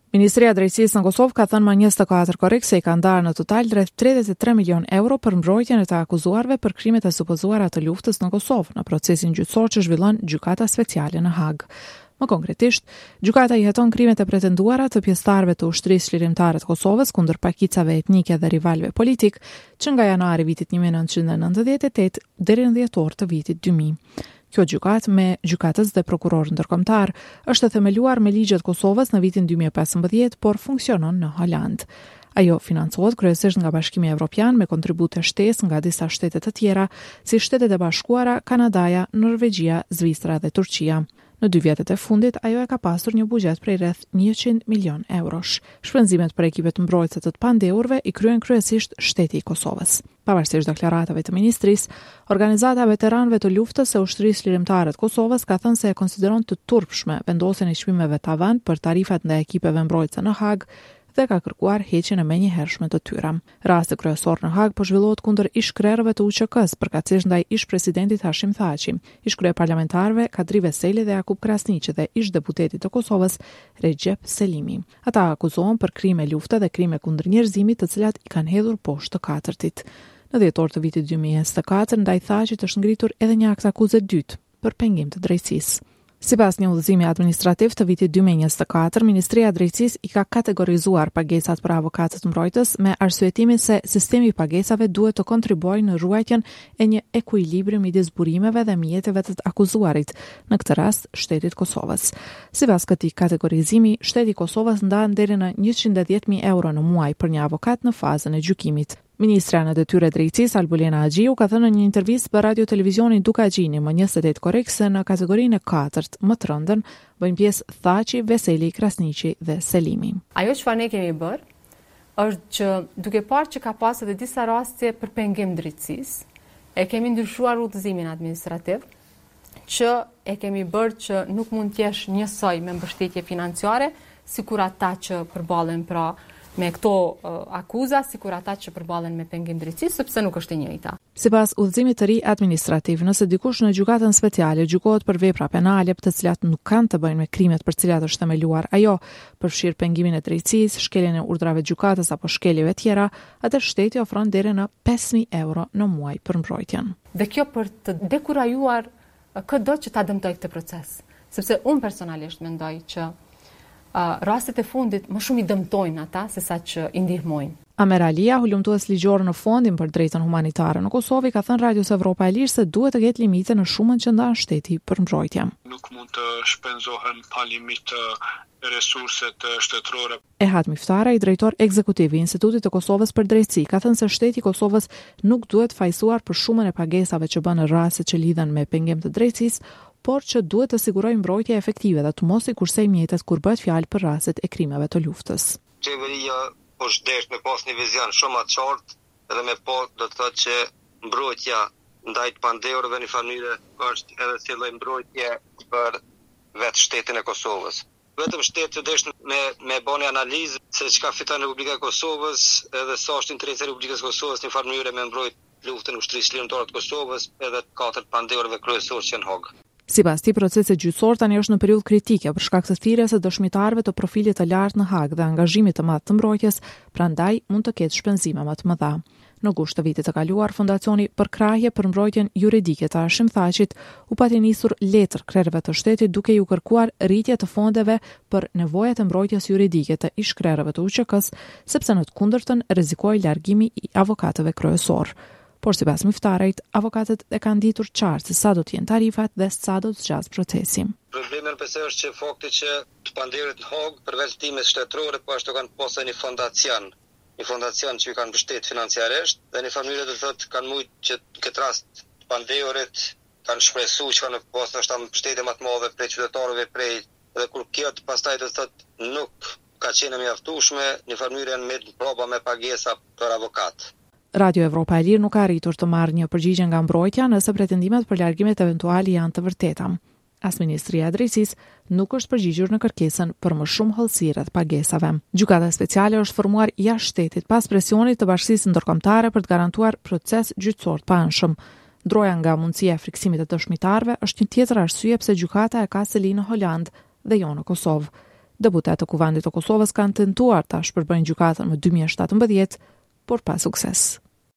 Ministria e Drejtësisë në Kosovë ka thënë më 24 korrik se I ka ndarë në total rreth 33 milion euro për mbrojtjen e të akuzuarve për krimet e supozuara të luftës në Kosovë në procesin gjyqësor që zhvillon Gjykata Speciale në Hag. Më konkretisht, gjykata I heton krimet e pretenduara të pjesëtarëve të ushtrisë lirimtare të Kosovës kundër pakicave etnike dhe rivalëve politik, që nga janari vitit 1998 deri në dhjetor të vitit 2000. Kjo gjykatë me gjykatës dhe prokuror ndërkombëtar është themeluar me ligjet Kosovës në vitin 2015, por funksionon në Holand. Ajo financohet kryesisht nga Bashkimi Evropian me kontribute shtesë nga disa shtete të tjera, si Shtetet e Bashkuara, Kanadaja, Norvegjia, Zvicra dhe Turqia. Në 2 vjetet e fundit, ajo e ka pasur një buxhet prej rreth 100 milion eurosh. Shpenzimet për ekipet mbrojtëse të pandehurve I kryen kryesisht Shteti I Kosovës. Pavarësisht deklaratave të ministrisë, organizata veteranëve të luftës së ushtrisë lirimtare të Kosovës ka thënë se e konsideron të turpshme vendosjen e çmimeve tavan për tarifat ndaj ekipeve mbrojtëse në Hag dhe ka kërkuar heqjen e menjëhershme të tyre. Rasti kryesor në Hag po zhvillohet kundër ish-krerëve të UÇK-s, përkatësisht ndaj ish-presidentit Hashim Thaçi, ish-kryeparlamentarëve Kadri Veseli dhe Jakub Krasniqi dhe ish-deputetit të Kosovës Recep Selimi. Ata akuzohen për krime lufte dhe krime kundër njerëzimit, të cilat I kanë hedhur poshtë të katërtit. Në dhjetor të vitit 2024, ndaj Thaçit është ngritur edhe një akt akuze dytë për pengim të drejtësisë. Sipas një udhëzimi administrativ të vitit 2024, Ministria e Drejtësisë I ka kategorizuar pagesat për avokatët mbrojtës me arsyetimin se sistemi I pagesave duhet të kontribuojë në ruajtjen e një ekuilibri midis burimeve dhe mjeteve të akuzuarit, në këtë rast Shtetit Kosovës. Sipas këtij kategorizimi, Shteti Kosovës ndan deri në 110.000 euro në muaj për një avokat në fazën e gjykimit. Ministra në detyrë e drejtësisë Albulena Agjiu ka thënë në një intervistë për Radio Televizionin Duka Gjini më 28 korrik se në kategorinë e 4 më të rëndën bëjnë pjesë Thaçi, Veseli, Krasniqi dhe Selimi. Ajo çfarë ne kemi bërë është që duke parë që ka pasur edhe disa raste për pengim drejtësisë, e kemi ndryshuar udhëzimin administrativ që e kemi bërë që nuk mund të jesh njësoj me mbështetje financiare sikur ata që përballen pra me këto akuza, sikur ata që përballen me pengim drejtësisë, sepse nuk është e njëjta. Sipas udhëzimit të ri administrativ, nëse dikush në gjykatën speciale gjykohet për vepra penale të cilat nuk kanë të bëjnë me krimet për cilat është themeluar ajo, përfshir pengimin e drejtësisë, shkeljen e urdhrave të gjykatës apo shkeljeve tjera, atë shteti ofron deri në 5.000 euro në muaj për mbrojtjen. Dhe kjo për të dekurajuar çdo që ta dëmtoj këtë proces, sepse unë personalisht mendoj që rastet e fundit më shumë I dëmtojnë ata se sa që I ndihmojnë. Amer Alia, hulumtues ligjor në Fondin për Drejtën Humanitare në Kosovë, ka thënë Radios Evropa e Lirë se duhet të ketë limite në shumën që ndan shteti për mbrojtje. Nuk mund të shpenzohen pa limitë resurset shtetërore. Ehad Miftara, I drejtor ekzekutiv I Institutit të Kosovës për Drejtësi, ka thënë se shteti I Kosovës nuk duhet fajsuar për shumën e pagesave që bën në raste që lidhen me pengim të drejtësisë, por që duhet të sigurojë mbrojtje efektive dhe të mos I kursej mjetet kur bëhet fjalë për rastet e krimeve të luftës. Qeveria është desh me pas një vizion shumë të qartë edhe me pas do të thotë që mbrojtja ndaj të pandehurve në mënyrë është edhe si lloj mbrojtje për vetë shtetin e Kosovës. Vetëm shteti desh me bënë analizë se çka fiton Republika e Kosovës edhe sa është interesi I Republikës së Kosovës në mënyrë me mbrojt luftën ushtrisë lirimtare të Kosovës edhe të 4 pandehurve kryesorë që në Hag. Sipas tij, procesi gjyqësor tani është në periudhë kritike për shkak të thirrjes së dëshmitarëve të profilit të lartë në Hag dhe angazhimit të madh të mbrojtjes, prandaj mund të ketë shpenzime më të mëdha. Në gusht të vitit të kaluar, Fondacioni për krahje për mbrojtjen juridike të Hashim Thaçit u pati nisur letër krerëve të shtetit duke ju kërkuar rritje të fondeve për nevojat e mbrojtjes juridike të ish-krerëve të UÇK-s, sepse në të kundërtën rrezikoi largimi I avokatëve kryesor. Por sipas Miftarit, avokatët e kanë ditur qartë se sa do të jenë tarifat dhe sa do të zgjasë procesi. Problemi nëse është që fakti që të pandehurit në Hag përveç ndihmës shtetërore po ashtu kanë pasur një fondacion që I kanë mbështet financiarisht dhe në mënyrë do të thotë kanë mujt që në këtë rast të pandehurit kanë shpresuar që kanë pasur ndoshta mbështetje më të madhe prej qytetarëve dhe kur kjo pastaj do të thotë nuk ka qenë mjaftueshme në mënyrën me proba me pagesa për avokat. Radio Evropa e Lirë nuk ka arritur të marrë një përgjigje nga mbrojtja nëse pretendimet për largimet eventuali janë të vërteta. As Ministria e Drejtësisë nuk është përgjigjur në kërkesën për më shumë hollësi rreth pagesave. Gjykata speciale është formuar jashtë shtetit pas presionit të Bashkisë Ndërkombëtare për të garantuar proces gjyqësor të anshëm. Ndroja nga mundësia e friksimit të dëshmitarëve është një tjetër arsye pse gjykata e ka seli në Holand dhe jo në Kosovë. Deputetë të Kuvendit të Kosovës kanë tentuar ta shpërbëjnë gjykatën më 2017, por pa sukses.